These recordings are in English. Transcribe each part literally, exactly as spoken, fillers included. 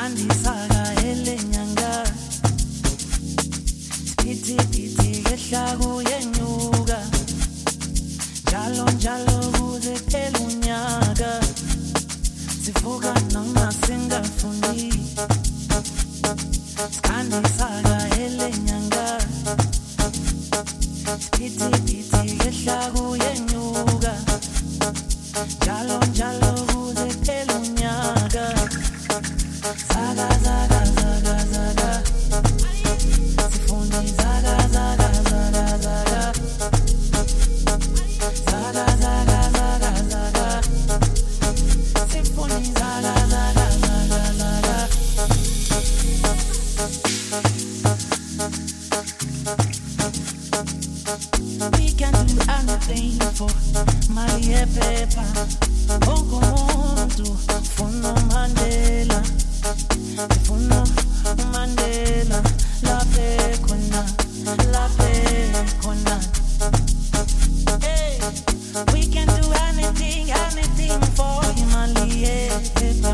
Skandisaka elenyanga Piti piti yehla kuyenyuka Njalo njalo kuze phela unyaka Sivuka noma singafuni Skandisaka elenyanga Piti piti yehla kuyenyuka Njalo njalo kuze phela unyaka Zaga zaga zaga zaga Sifundi zaga zaga zaga zaga Zaga zaga zaga zaga Sifundi zaga zaga zaga zaga We can do anything for Maria Pepa Bongo Mondo Funo Mandela Funo Mandela La Pecona La Pecona Hey, we can do anything, anything for Maria Pepa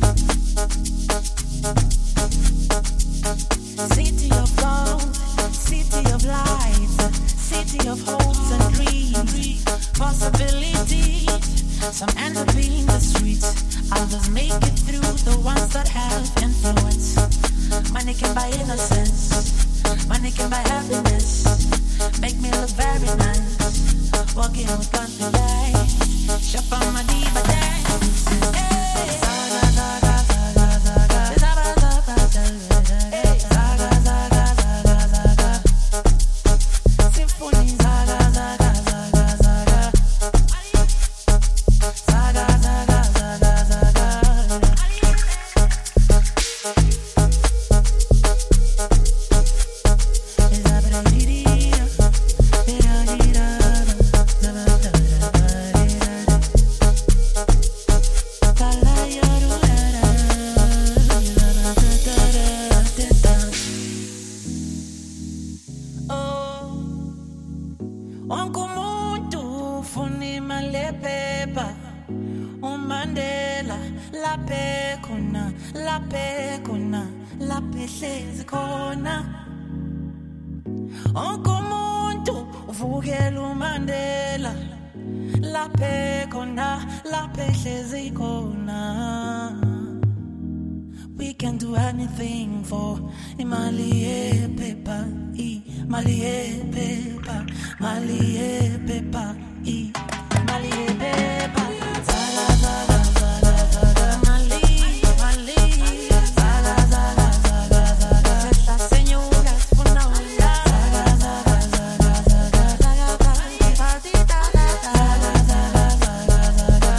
City of gold, city of light, city of hopes and dreams, possibilities. Some end up in the streets, others make it through, the ones that have influence. Money can buy innocence, money can buy happiness, make me look very nice, walking with confidence, shop on my diva dance. Hey. Zaga, zaga, zaga, zaga. Zaga, zaga, zaga, zaga. Zaga, zaga, zaga, zaga. Symphony, zaga, zaga, zaga, zaga. Zaga, zaga, zaga, zaga. Wonke umuntu ufuna imali ephepha uMandela lapha khona lapha khona lapha ehlezi khona wonke umuntu uvukela uMandela lapha khona lapha ehlezi khona. We can do anything for imali ephepha imali ephepha mali ephepha imali ephepha zaga zaga zaga zaga mali mali zaga zaga zaga zaga la señora funa zaga zaga zaga zaga zaga patita zaga zaga zaga zaga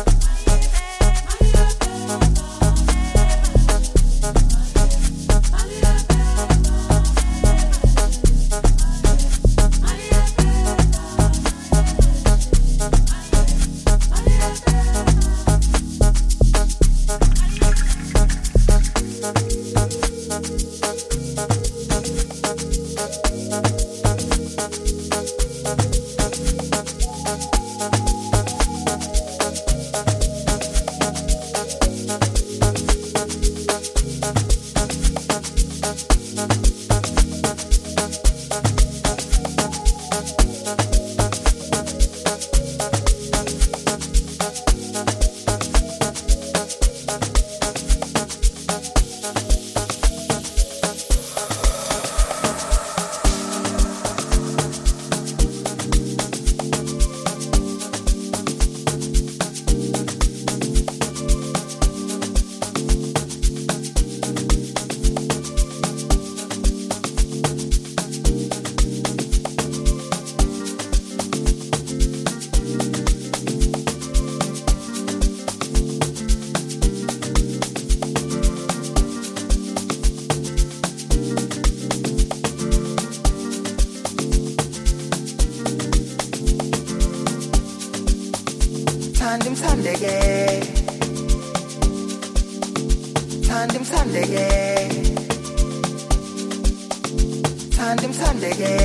Tandim Sandege Tandim Sandege Tandim Sandege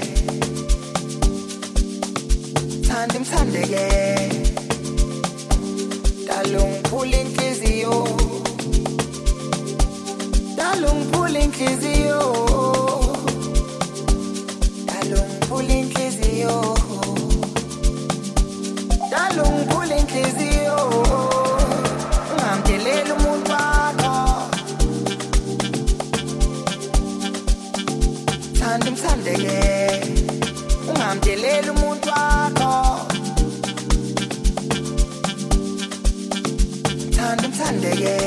Tandim Sandege Dalung puling kizio inhliziyo dalo ngiphula inhliziyo dalo ngiphula inhliziyo ungamdelela umuntu wakho thanda umthandeke ungamdelela umuntu wakho thanda umthandeke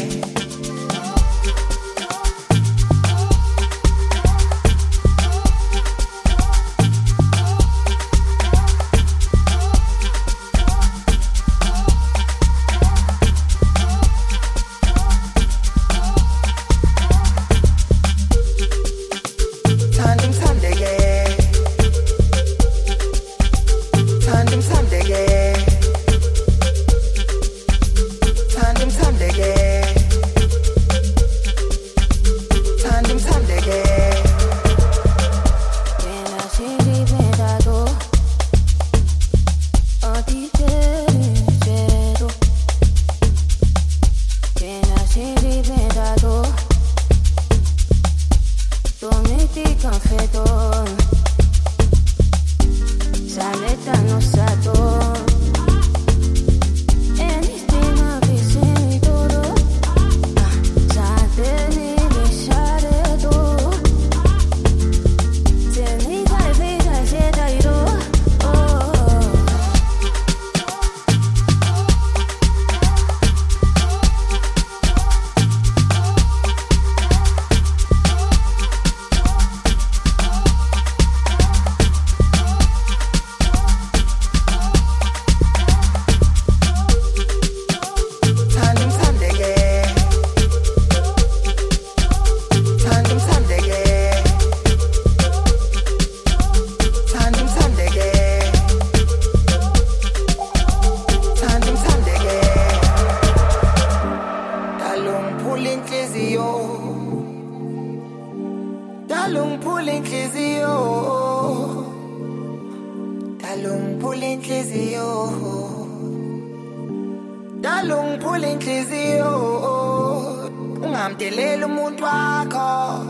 ungamdelela umuntu wakho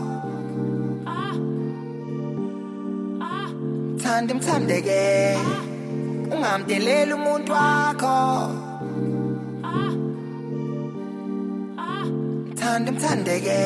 thanda umthandeke ungamdelela umuntu wakho thanda umthandeke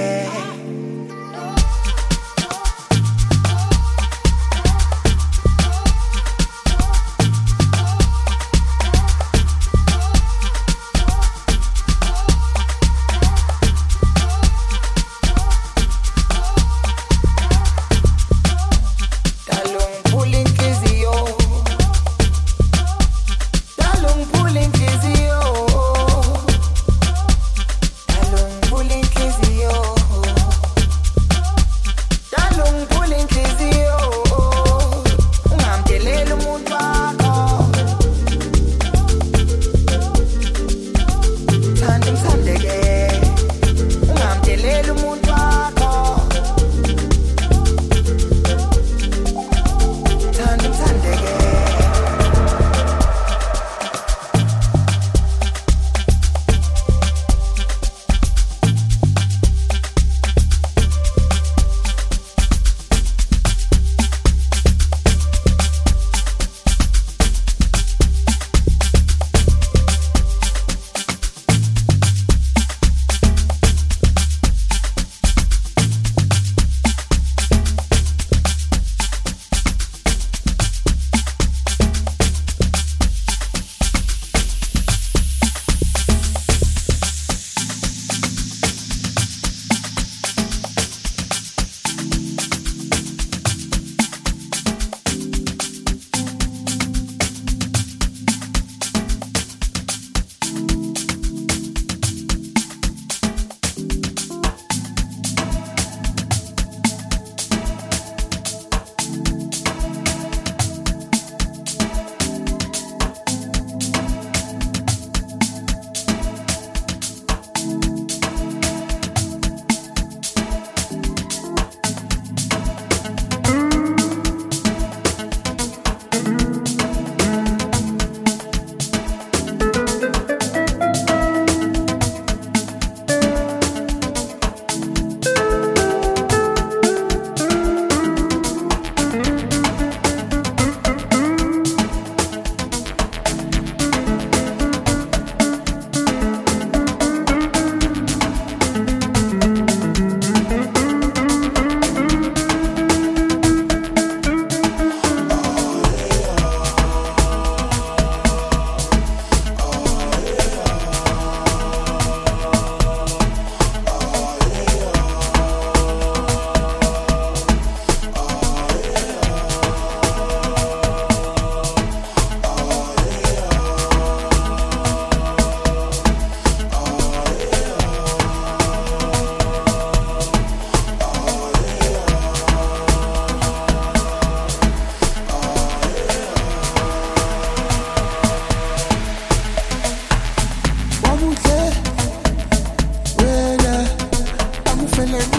Oh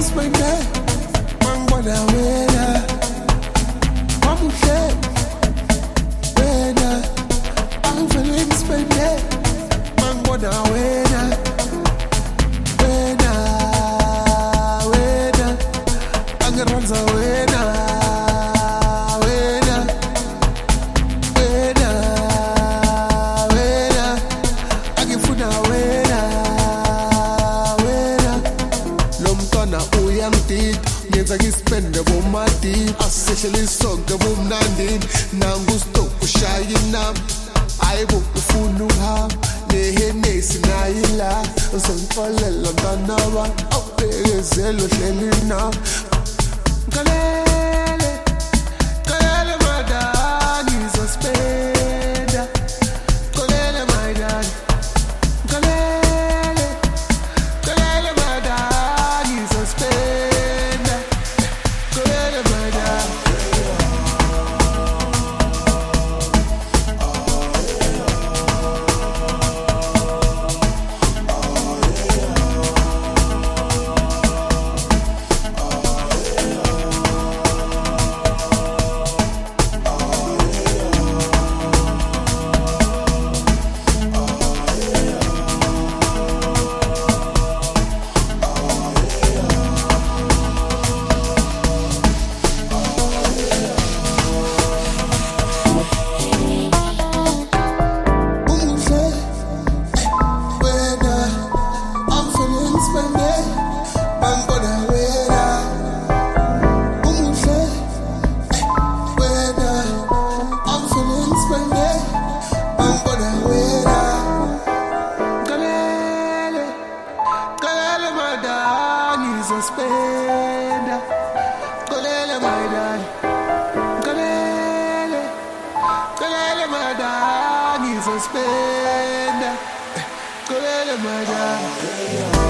spende mangibona wena wamuhle wena angivele ngispende mangibona wena wena wena angiranza wena wena wena wena angifuna wena wena lo mntwana uyangidida ngenza ngispende bomadi asihlele isonke bomnandini nangusto ushaya inami ayibo ufuna ukuhamba nehenesi nayila uzongifolela mntanaba awubekezelo hleli nami kalele kalele madani zospenda kalele madani kalele kalele madani zospenda kalele madani Spenda, kolele maidani, kolele, kolele maidani, so spenda, kolele maidani.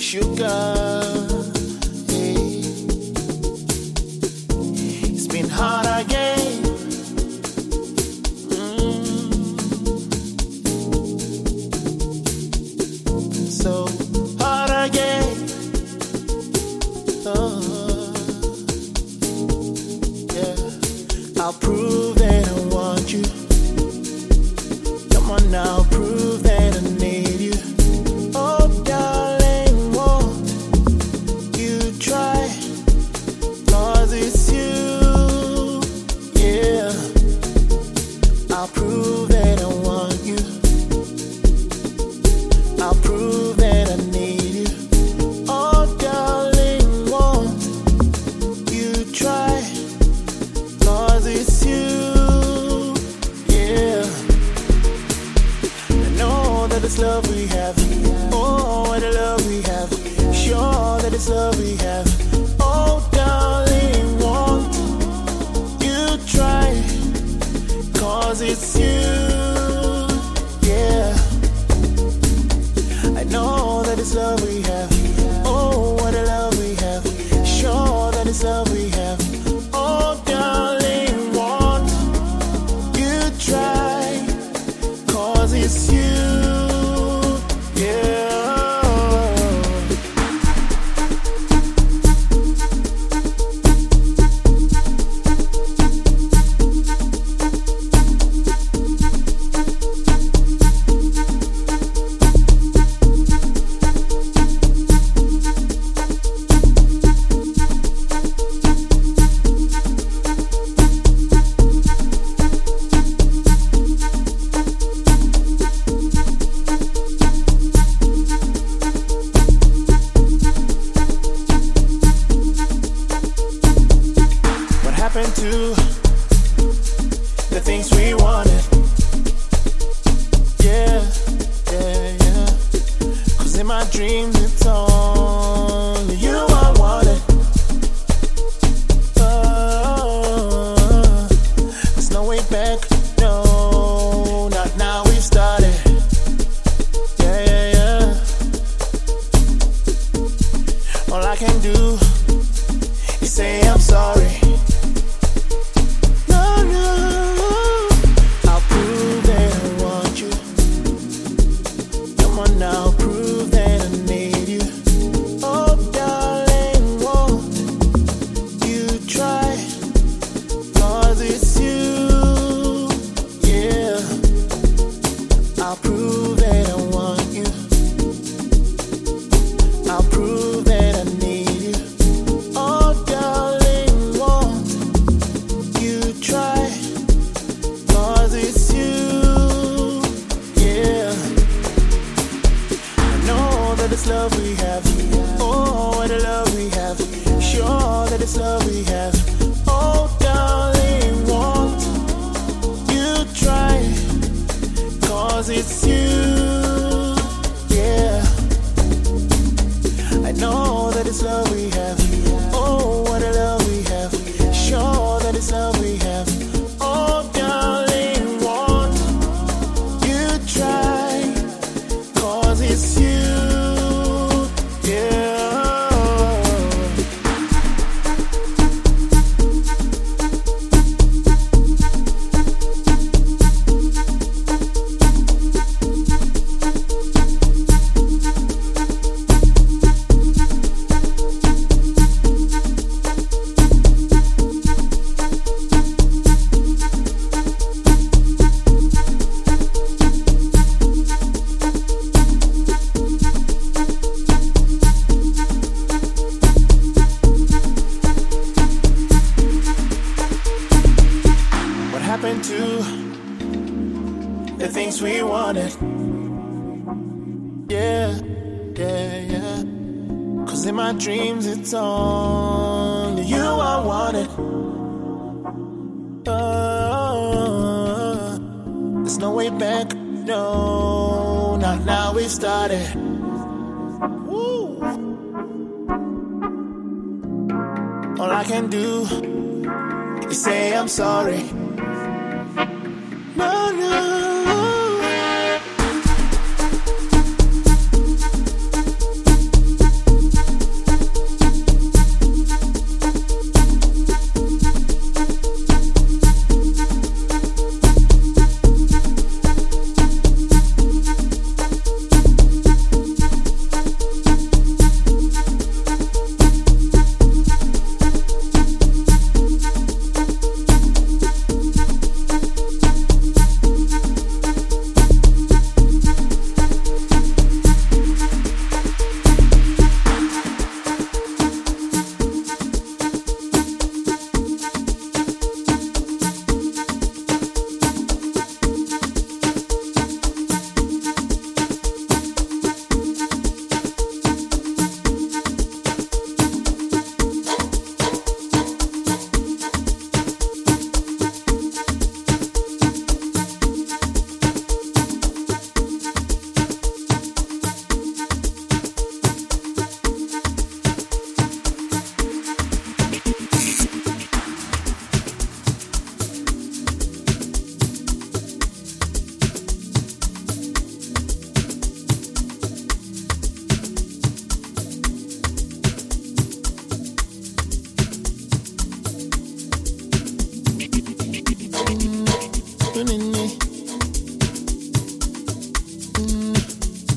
sugar. Hey. It's been hard again. Mm. So hard again. Oh. Yeah. I'll prove that I want you. Come on now, prove that I need you. Oh, darling, won't you try? 'Cause it's you, yeah. I'll prove that I want you. I'll prove that I need you. Oh, darling, won't you try? 'Cause it's you, yeah. I know that it's love we have. Oh, what a love we have. Sure that it's love we have. Oh, darling, won't you try? 'Cause it's you, yeah. I know that it's love we have. Oh, what a love we have. Sure that it's love we have. Oh, darling, won't you try? 'Cause it's you, yeah. What happened to the things we wanted? Yeah, yeah, yeah. 'Cause in my dreams it's only you I wanted. Oh, there's no way back, no, not now we've started. Yeah, yeah, yeah. All I can do is say I'm sorry. No, no, I'll prove that I want you. Come on now, prove that I need you. Oh, darling, won't you try? 'Cause it's you, yeah. I'll prove that I want you. I'll prove that I need you. Oh, darling, won't you try? 'Cause it's you, yeah. I know that it's love we have. Oh, what a love we have. Sure that it's love we have. Oh, darling, won't you try? 'Cause it's you, yeah. I know that it's love we have. Oh, what a love we have. Sure that it's love we have. Oh, darling, won't you try? 'Cause it's you, yeah. What happened to the things we wanted? Yeah, yeah, yeah. 'Cause in my dreams it's only you I wanted. Oh, there's no way back, no, not now we started. Woo. All I can do is say I'm sorry. No, no.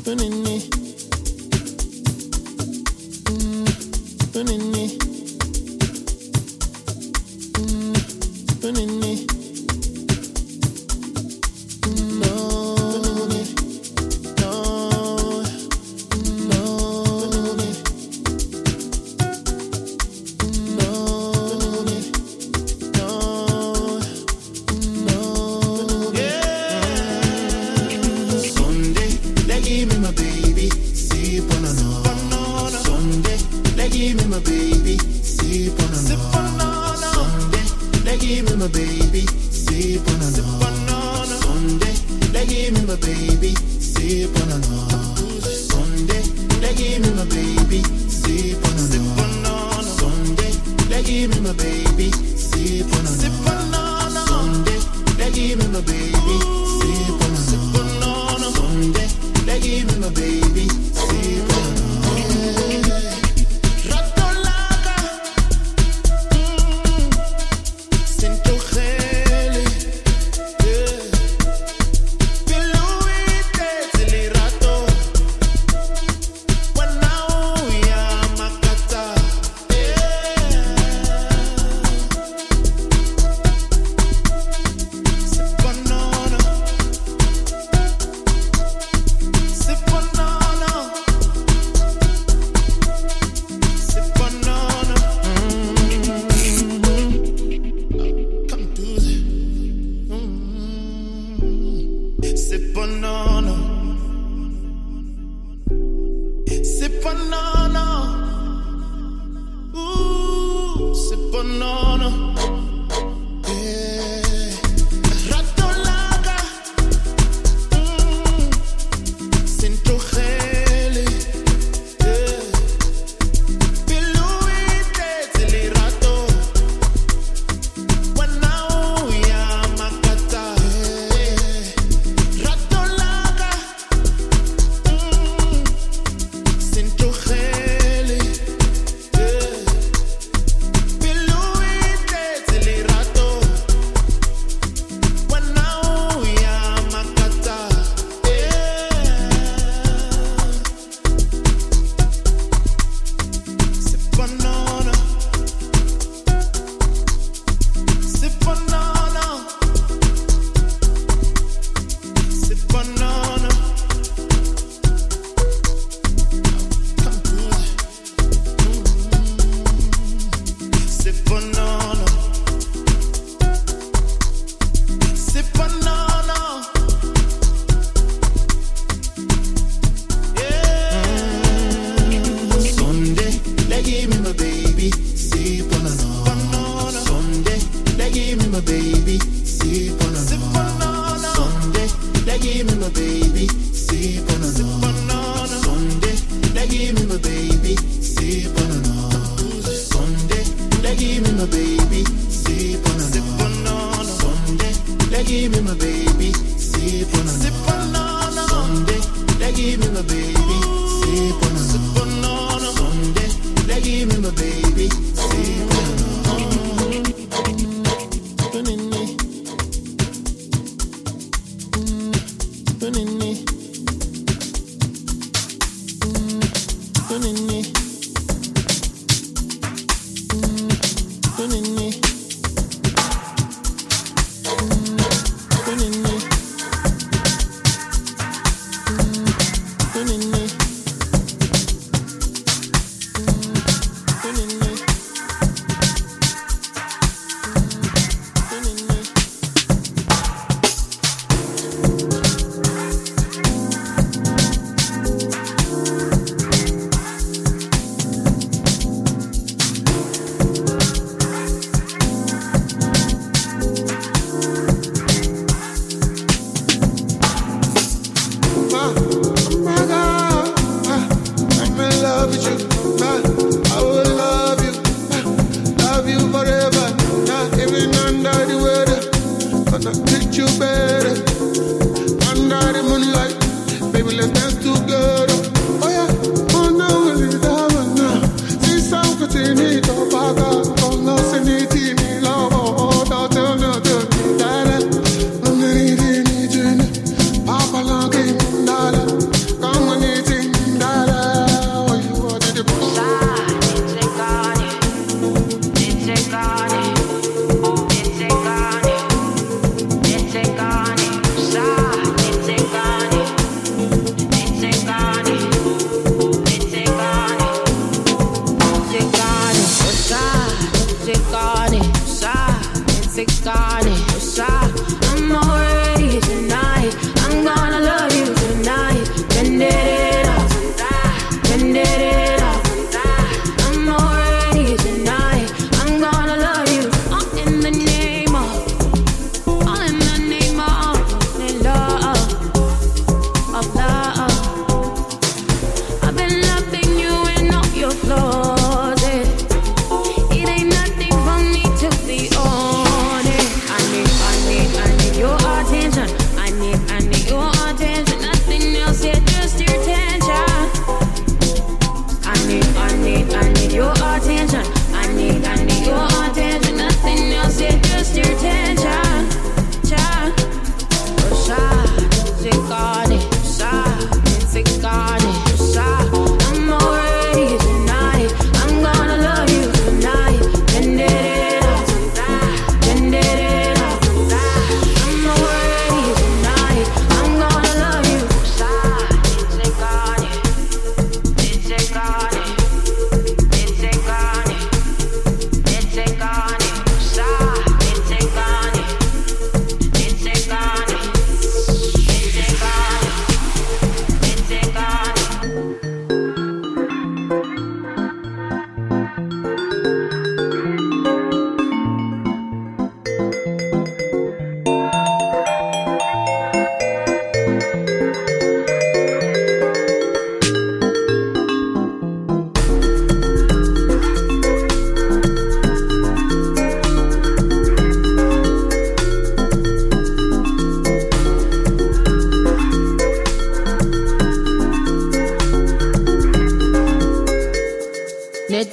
Oh my God.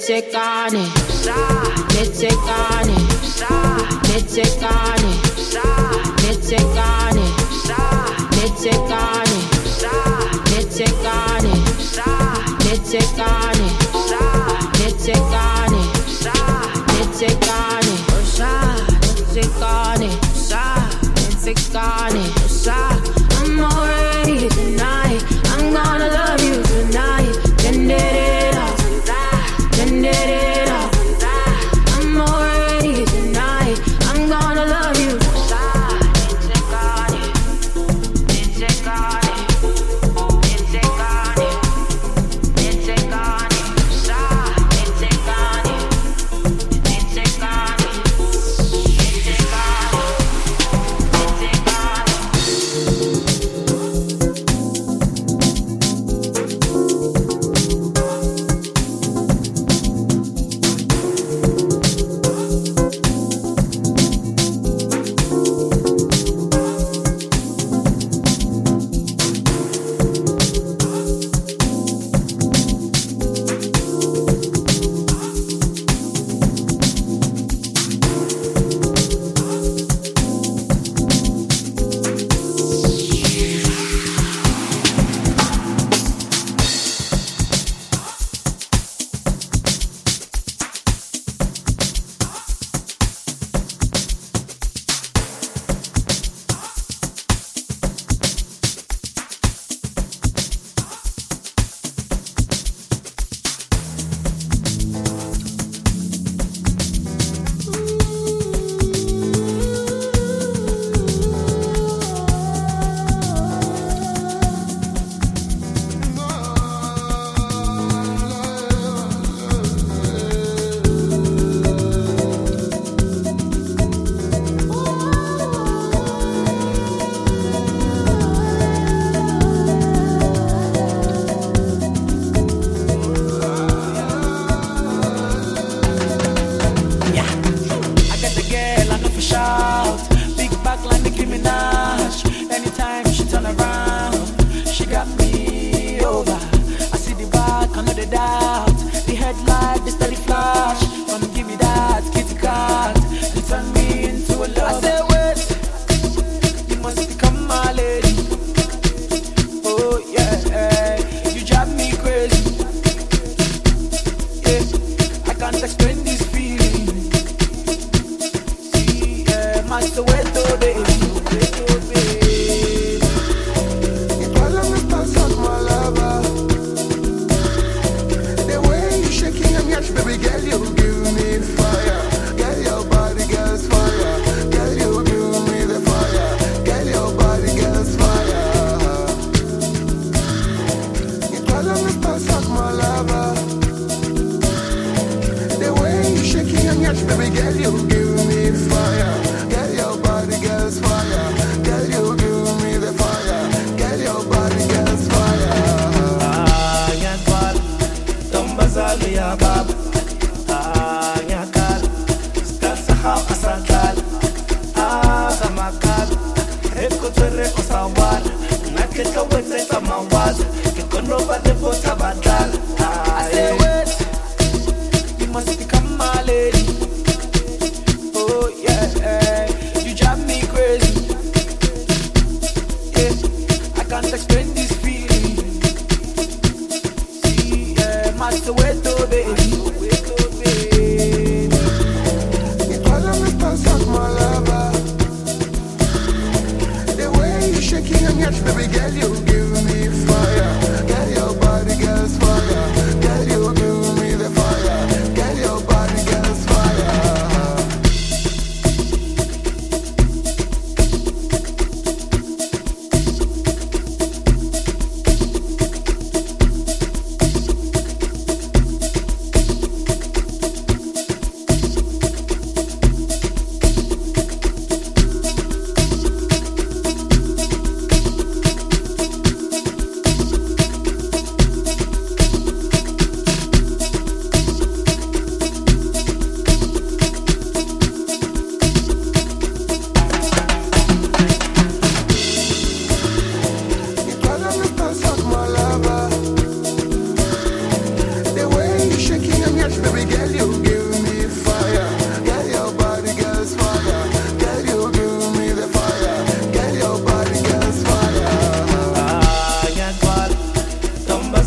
Metekane, metekane, metekane, metekane, metekane, metekane, metekane, metekane, metekane, osa, metekane, osa, metekane, osa. I'm already tonight. I'm gonna love you tonight. Bend it up, bend it up. I'm already tonight. I'm gonna love you tonight. Metekane, metekane, metekane, metekane, osa, metekane, metekane,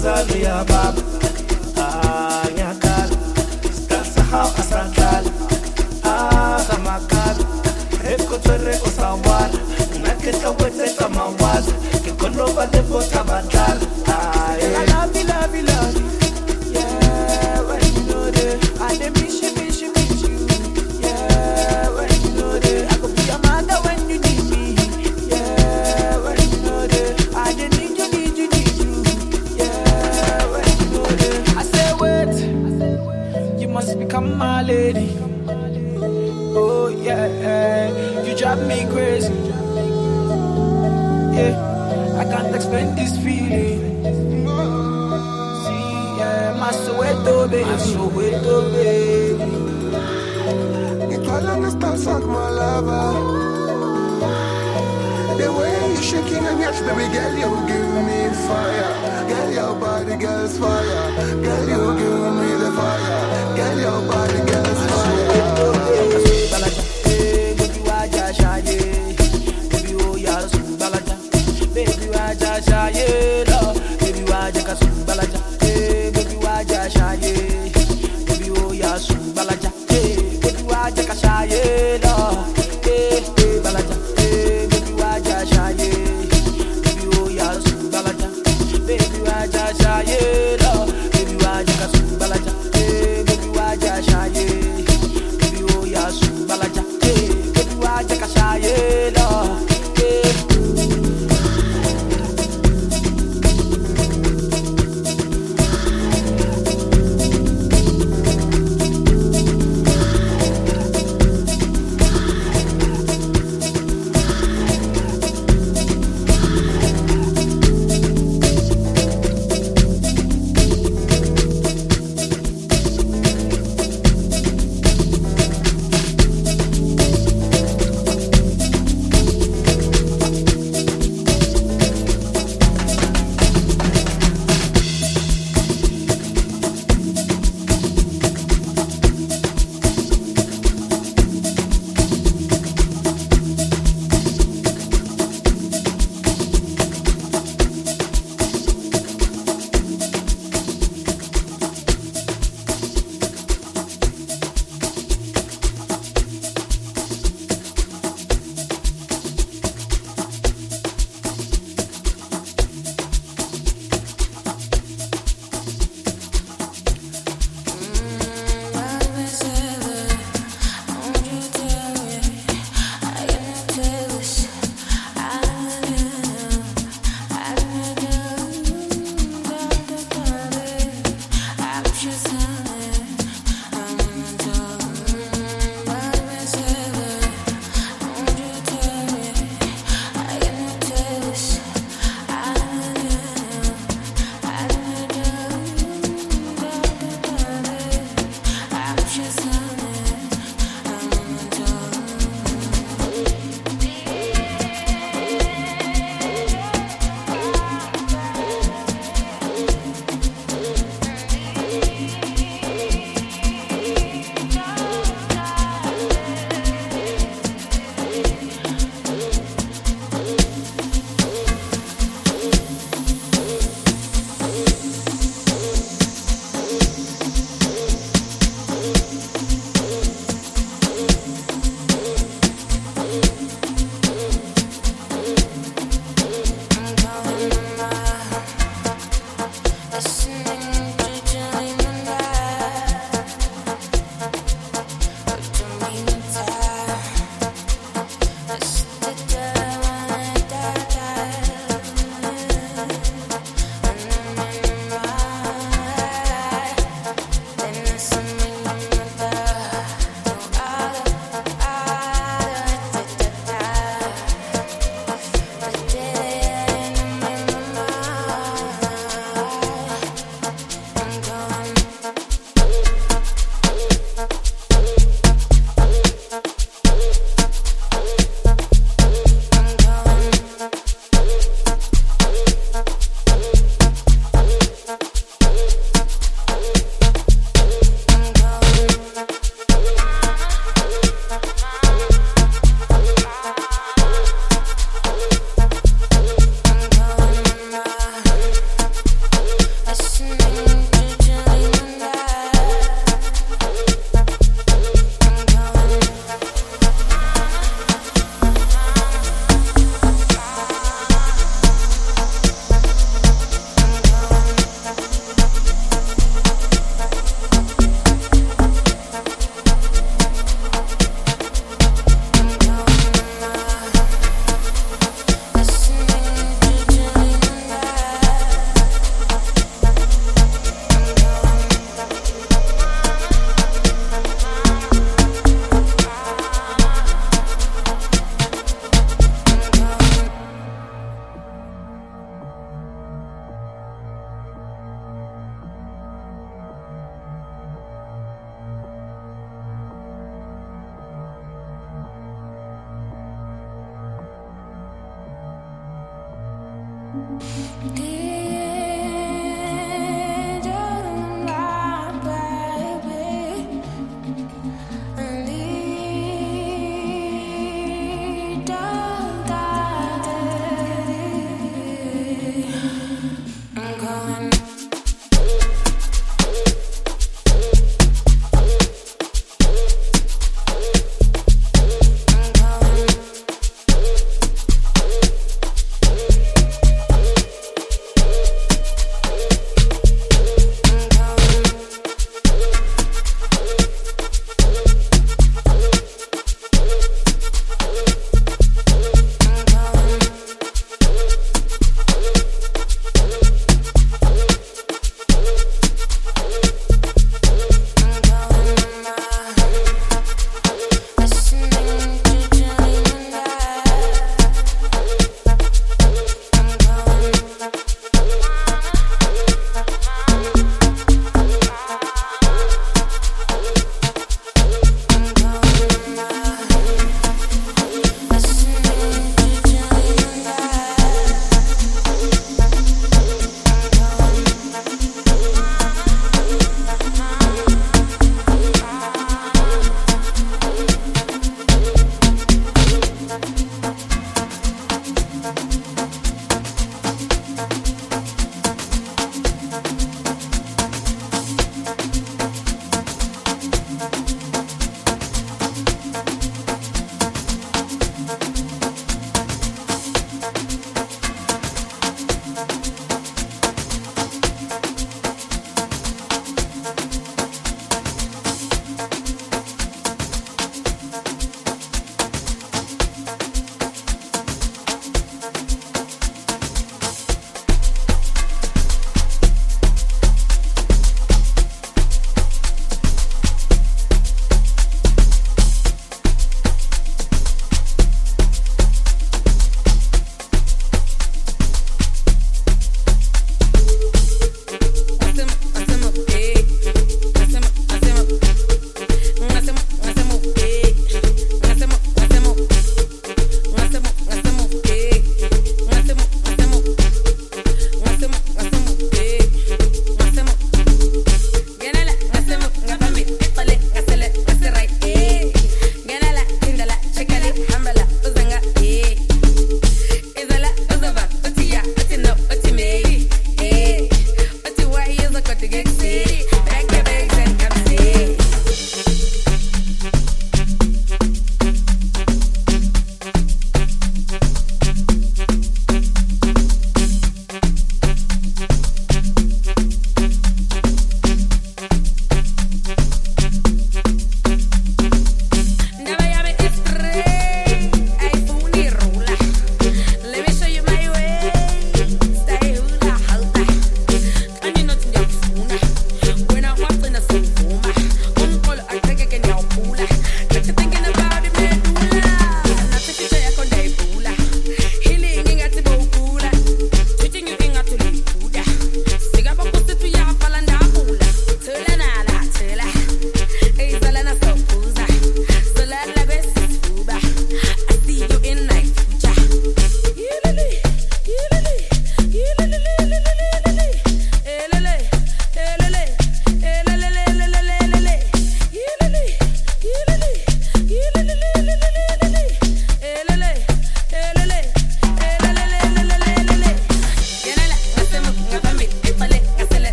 Mazali ya baba Ah, nyakal Stasa hao asrakal Ah, samakal Eko tere usawar Nakita wete kamawaz Kikono bade bota batal Ah, yeah. I love you, love you, love you Yeah, when you know that I dey miss you, miss you, miss you Yeah, when you know that I could be your mother when you need me Yeah, when you know that I dey need you, need you, need you Yeah, when you know that I say wait, you must become my lady Oh yeah, you drive me crazy Yeah, I can't explain this feeling Soweto, baby, Soweto, baby. It was on the stars, fuck my lover. The way you shaking and yes, baby girl, you give me fire. Girl, your body, girl's fire. Girl, you give me the fire. Girl, your body, girl's fire. Baby, why just shy? Baby, oh yeah, balaja. Baby, why just shy? Baby, why just balaja? Baby, oh yeah, soon balaja. Baby, why just shy? No, baby, balaja. Baby, why just shy? Baby, oh yeah, soon balaja. Baby, why just shy? No, baby, why just soon balaja. Baby, why just shy? Baby, oh yeah, soon balaja. Baby, why just shy? No.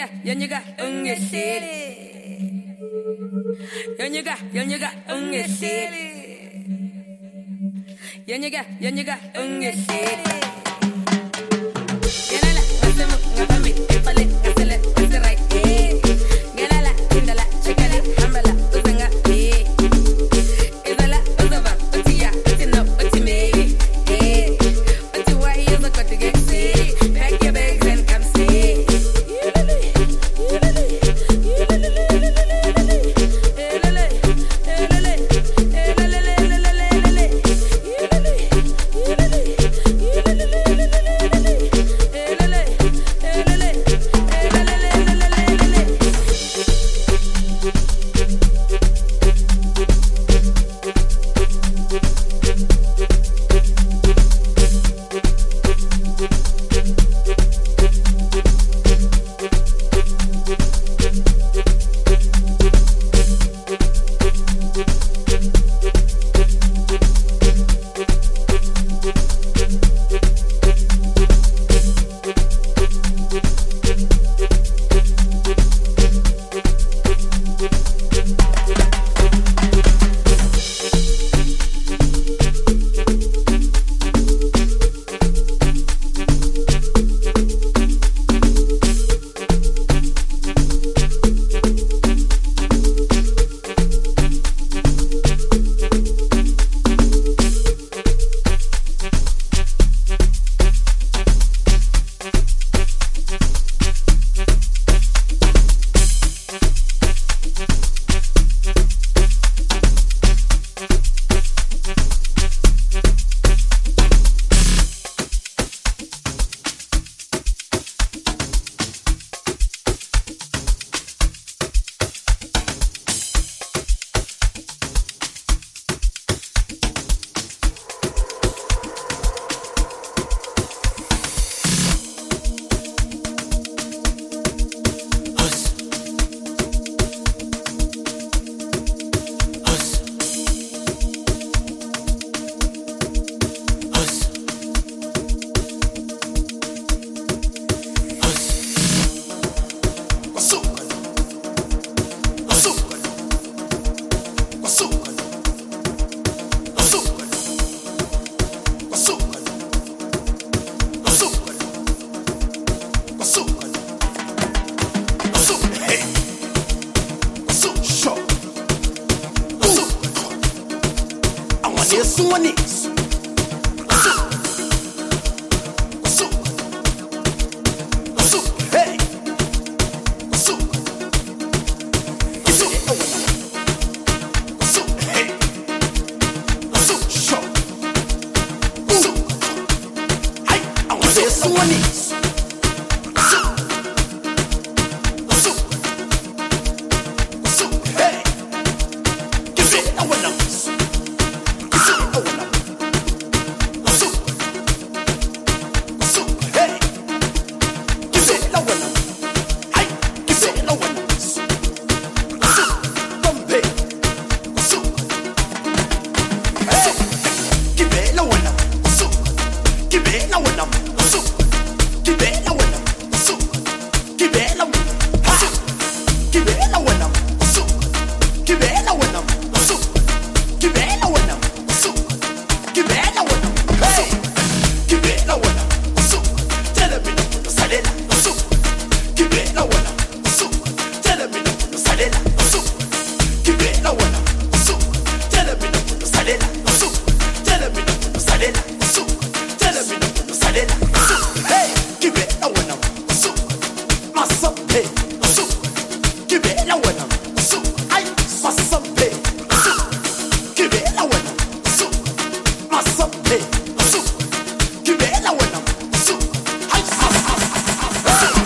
Yoniga, yoniga, unge city. Yoniga, yoniga, unge city. Yoniga, yoniga, unge city. Yanala, nasemu, ngapami, epale, kasele, kaserai, eh. Ganala, indala, chekale, hambala, uzanga, eh. Izala, uzaba, utia, utino, utimeri, eh. Utiwa, here's a cut to get city. Pack your bags and come stay.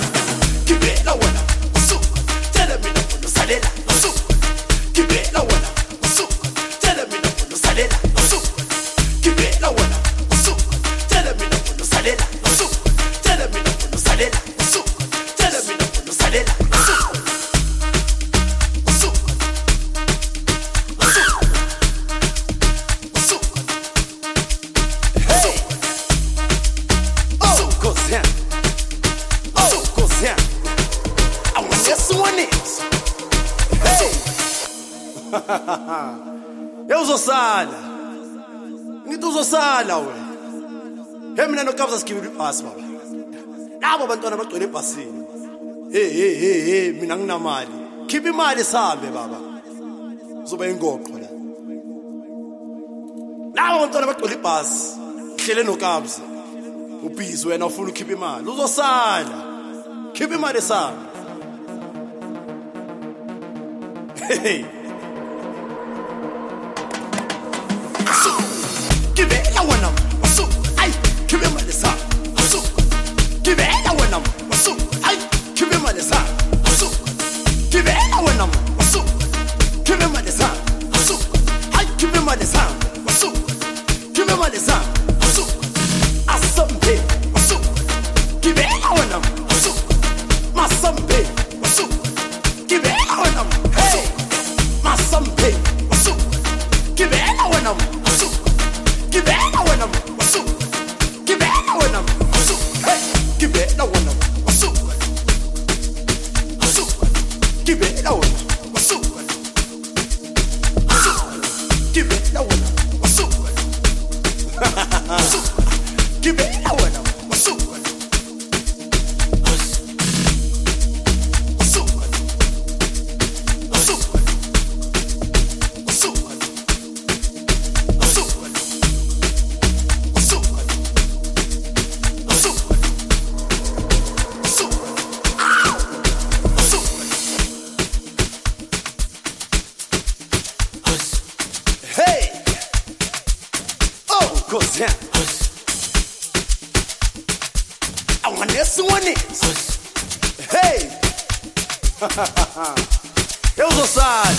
Keep it low. Yawuzosala. Ngithi uzosala wena. Hey mina noKabza sigibela ibhasi baba. Labo abantwana bagcwele ebhasini. Hey hey hey hey mina nginamali. Khipha imali sihambe baba. Uzoba ingoqo la. Labo abantwana bagcwele ibhasi. Hlele noKabza. Ubhizi wena ufuna ukhipha imali. Uzosala. Khipha imali sihambe. Hey. Give it a one up. What's up? I give him my son. What's up? Give it a one up. What's up? I give him my son. What's up? Give it a one up. What's up? Give him my son. What's up? I give him my son. What's up? Give him my son. What's up? I something. What's up? Give it a one up. What's up? My something. What's up? Give it a one up. Hey, my something. What's up? Give it a one up. What's up? Give it a one up. What's up? Give it a one up. What's up? Hey, give it a one up. What's up? What's up? Give it a one up. What's up? What's up? Give it a one up. What's up? What's up? Give it a one up. What's up? What's up? What's up? What's up? Yeah. I want this one is. Hey. Eu sou sad.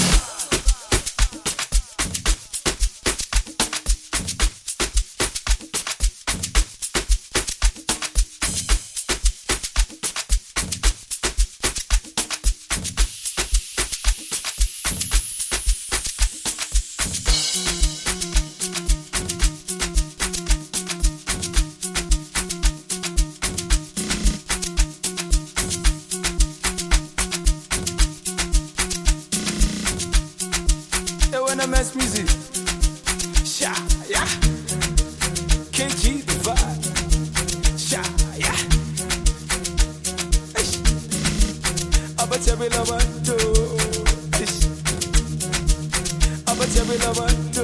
Mass music, sha yeah. K G the vibe, sha yeah. Abachabe labantu, abachabe labantu.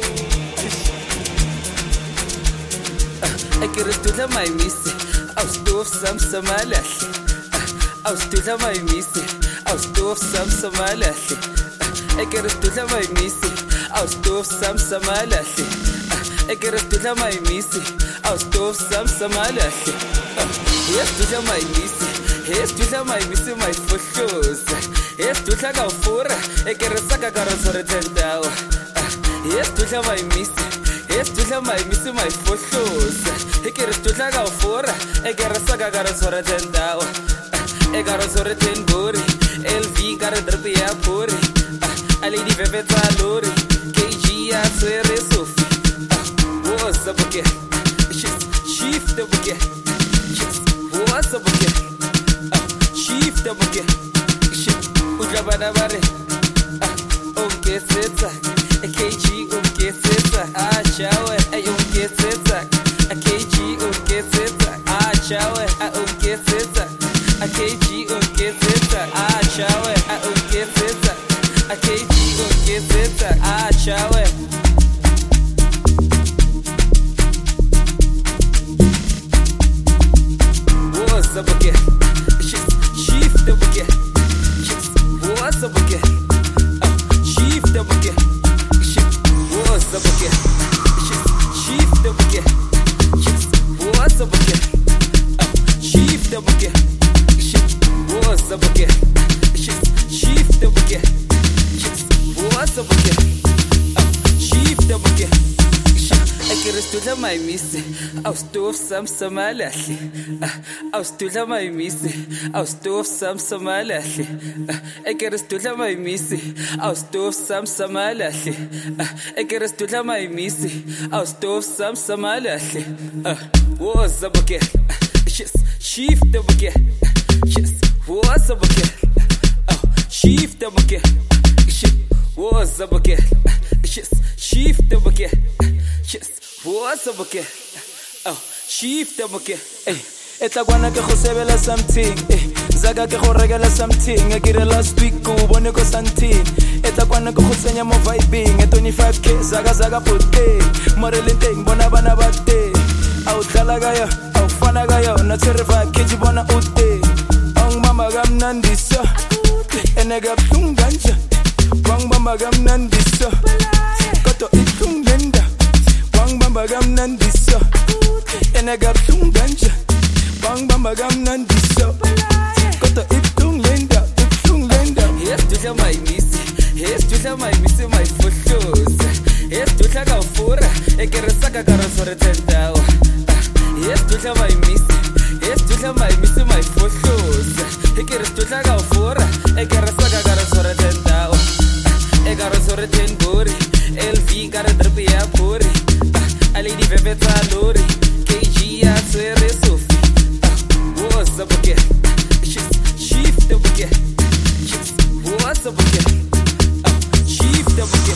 Ek er stuur my missie, aus doof sam samalashi. Aus stuur my missie, aus doof sam samalashi. Ek er stuur my missie, aus doof sam samalashi. Ek er stuur my missie, aus doof sam samalashi. Yes, stuur my missie, yes, stuur my missie, my photos. Yes, stuur ga fora, ek er saka karo sore tendao. Yes, stuur my missie, yes, stuur my missie, my photos. Ek er stuur ga fora, ek er saka karo sore tendao. Ek karo sore tendori, L V karo drpia pori. Ali di veveta lori, K G a tsere sofi. What's up again? Shift up again. What's up again? Shift up again. Ujabana bare. Okay, setsa. K G okay, setsa. Ah, chawe. Okay, setsa. K G okay, setsa. Ah, chawe. Okay, setsa. K G okay, setsa. Ah, chawe. Okay, setsa. A K G okay, setsa. Ah, chawe. What's up again? Shift up again. What's up again? Shift up again. What's up again? Shift up again. What's up again? Shift up again. What's up again? Shift up again. What's up again? Shift up again. Ek er stuur my missie, aus doof sam samalashi. Aus stuur my missie, aus doof sam samalashi. Ek er stuur my missie, aus doof sam samalashi. Ek er stuur my missie, aus doof sam samalashi. What's up again? Shift up again. What's up again? Shift up again. what's up again? Yes, shift up again. Yes, what's up again? Oh, shift up again. Hey, etla kwana ke go sebela something. Eh, zaka ke go regela something. E kire last week go bone ko something. Etla kwana ke go tsenya mo vibing. E twenty-five K zaka zaka pote. Morele teng bona bana ba te. Au dlala ga yo, au fana ga yo. Na tsere vibe ke bona ute. Ang mama gam nandisa. Enega tunganja. Wang bamba gam nandisa. Koto itung lenda. Wang bamba gam nandisa. Enega tunganja. Wang bamba gam nandisa. Koto itung lenda. Itung lenda. Yes, do ya my miss. Yes, do ya my miss my photos. Yes, do ya ga fora. E ke re saka ka ra sore tendao. Yes, do ya my miss. Yes, do ya my miss my photos. E ke re do ya ga fora. E ke re saka ka ra sore tendao. E ka ra sore tendori. L V ka ra drip ya pori. A lady veveta lori. K G ya tsere sofi. What's up again? Shift up again. What's up again? Shift up again.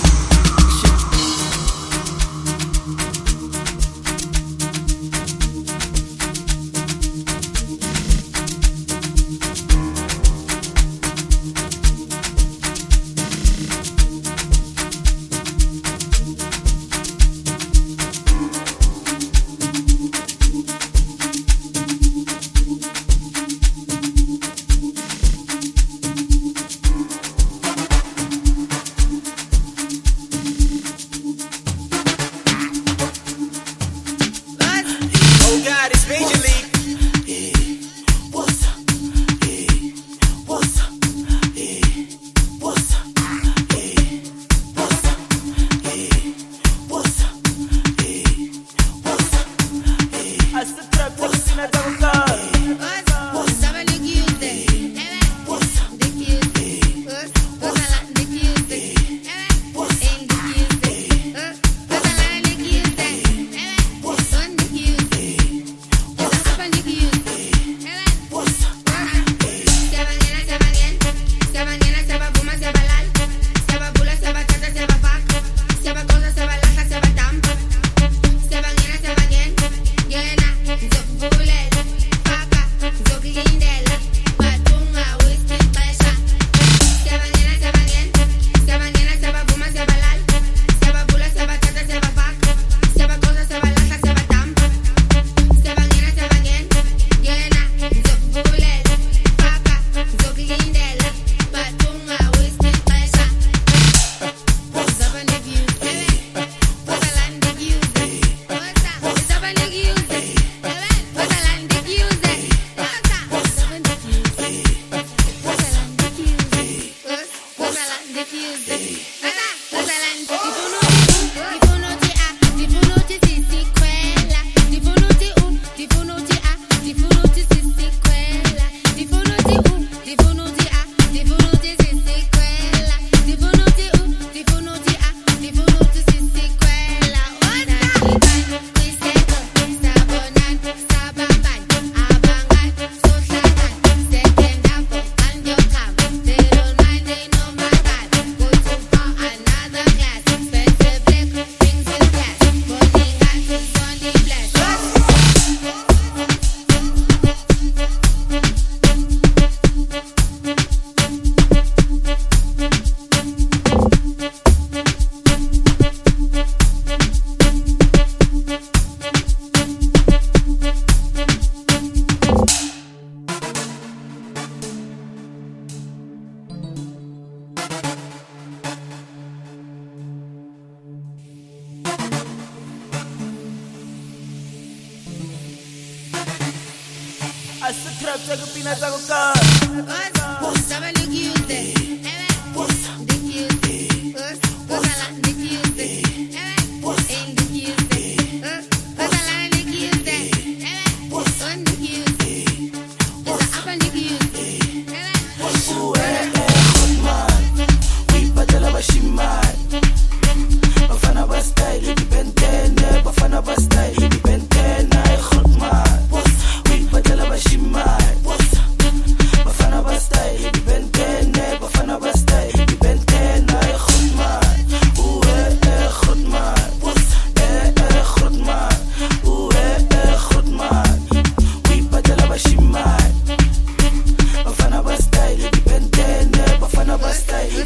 Bafana bastyle,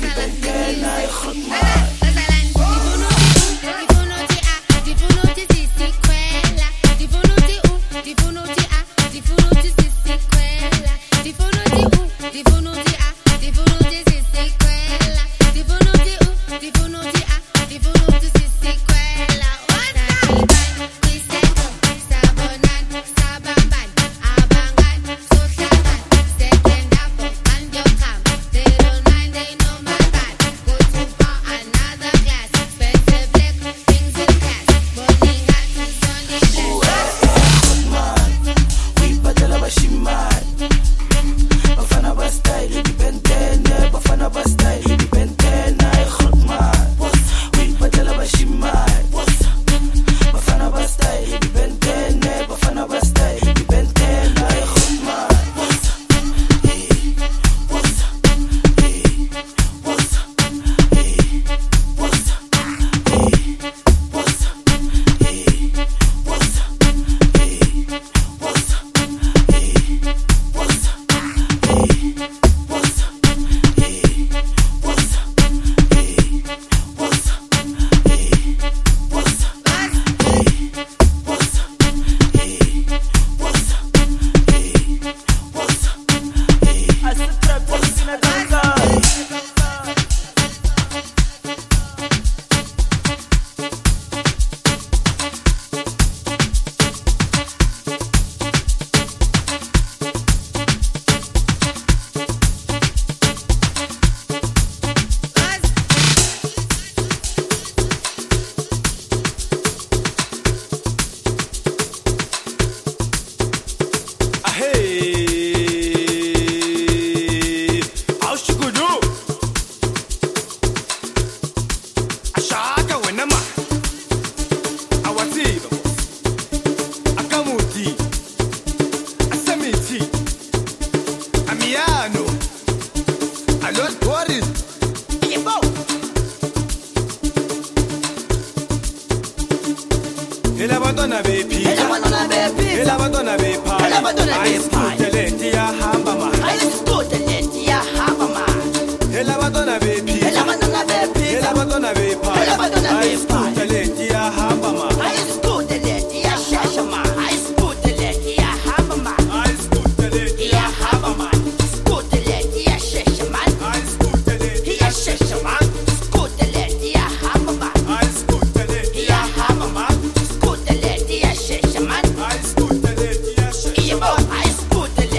Elabantwana bephi elabantwana bephi elabantwana bepha elabantwana bepha ayisikudeleti yahamba ma ayisikudeleti yahamba ma elabantwana bephi elabantwana bephi elabantwana bepha elabantwana bepha ayisikudeleti yahamba ma ayisikudeleti yashasha ma ayisikudeleti yahamba ma ayisikudeleti yahamba ma ayisikudeleti yashasha ma ayisikudeleti yashasha ma ayisikudeleti yahamba ma ayisikudeleti yahamba ma ayisikudeleti yashasha ma ayisikudeleti yashasha ma ayisikudeleti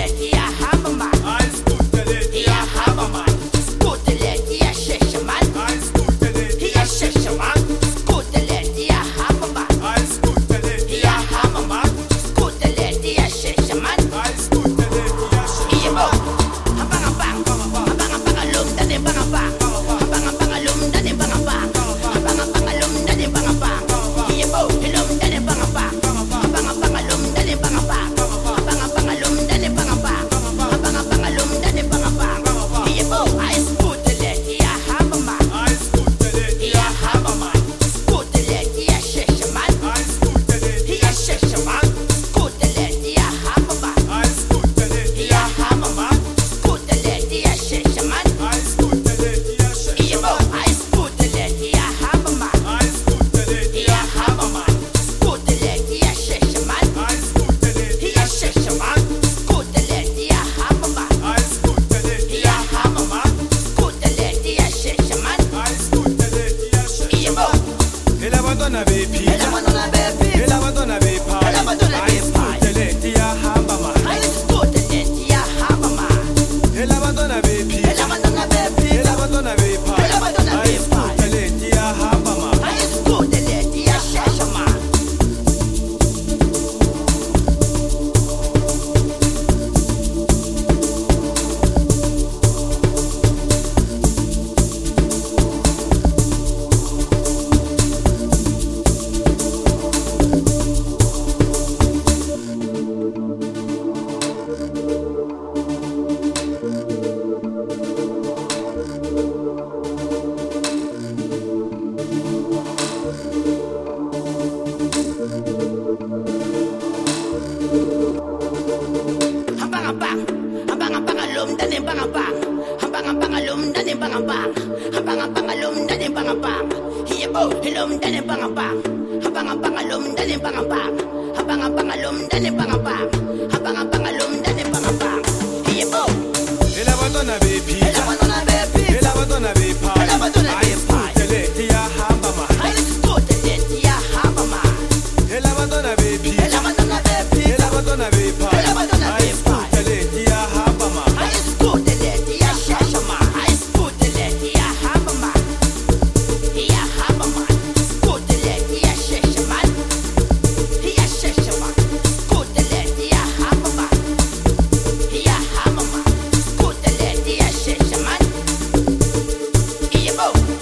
Abanga banga lomndane banga banga. Yebo, lomndane banga banga. Abanga banga lomndane banga banga. Abanga banga lomndane banga banga. Abanga banga lomndane banga banga. Yebo. Ela batona bepi. Ela batona bepi. Ela batona bepa. Ela batona bepa. Teleti ya hamba ma. Ai skote leti ya hamba ma. Ela batona bepi. Ela batona bepi. Ela batona bepa. Ela batona bepa. Teleti ya hamba ma. Ai skote leti ya shasha ma. Ai skote leti ya hamba ma. Ya hamba ma. Skote leti ya shasha ma. Ya shasha ma. Skote leti ya hamba ma. Ya hamba ma. Skote leti ya shasha ma. Yebo.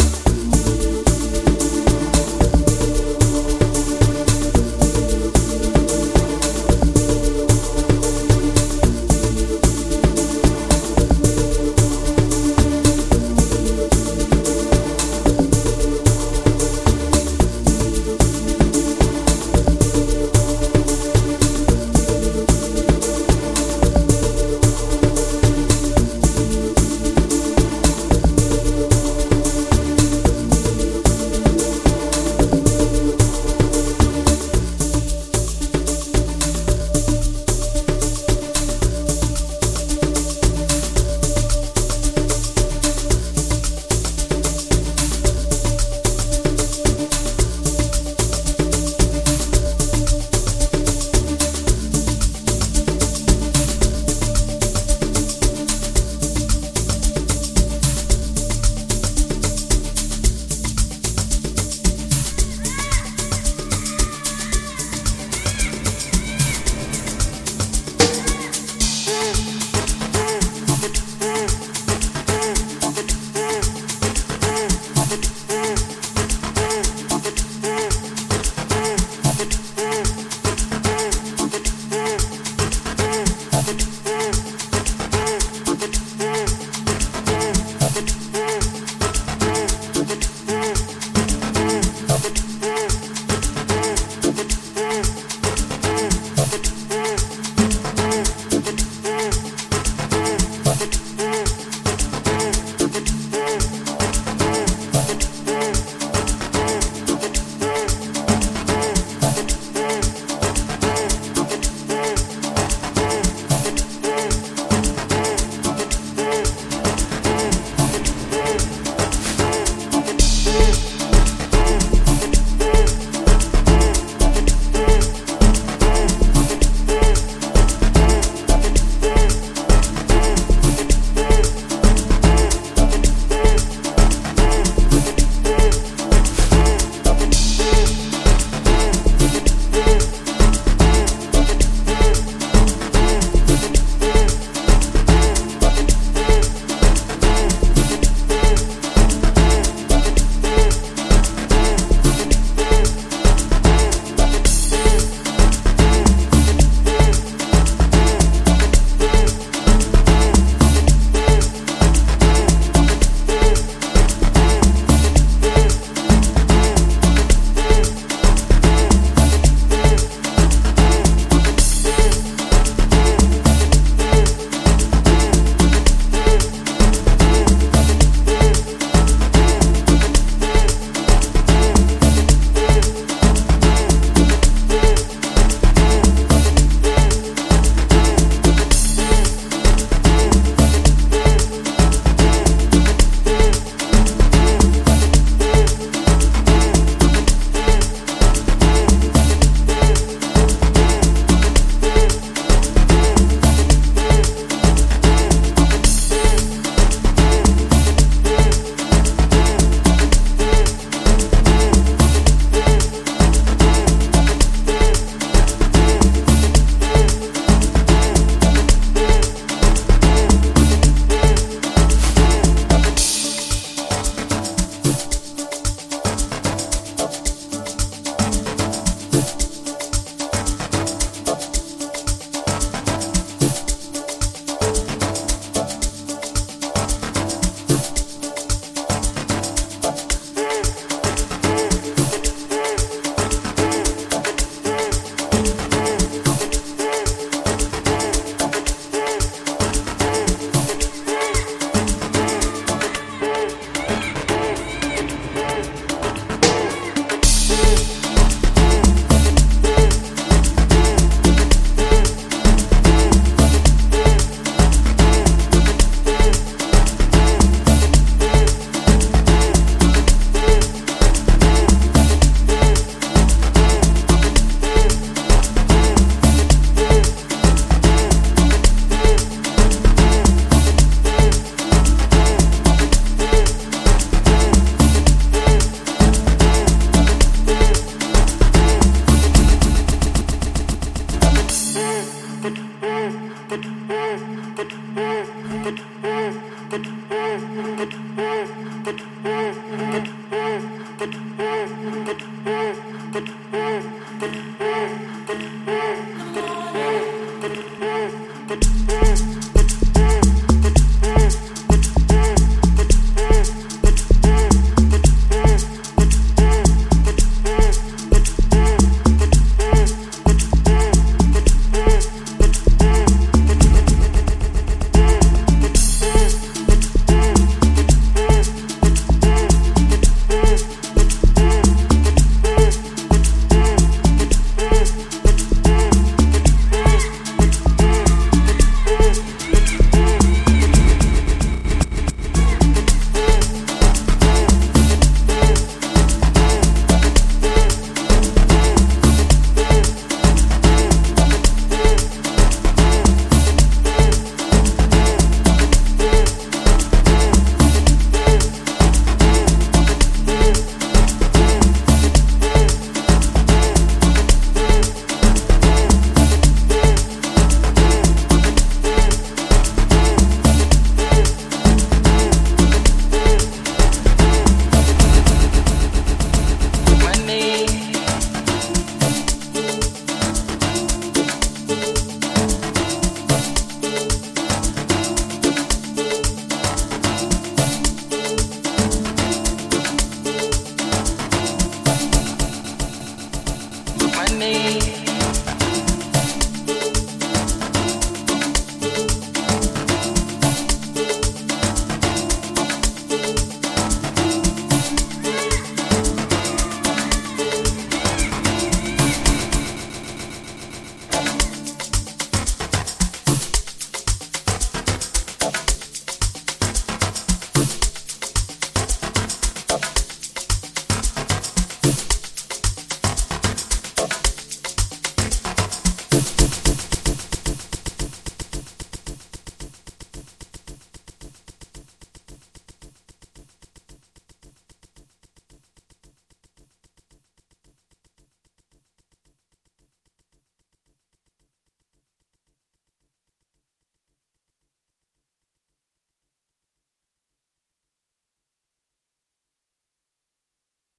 mm, mm.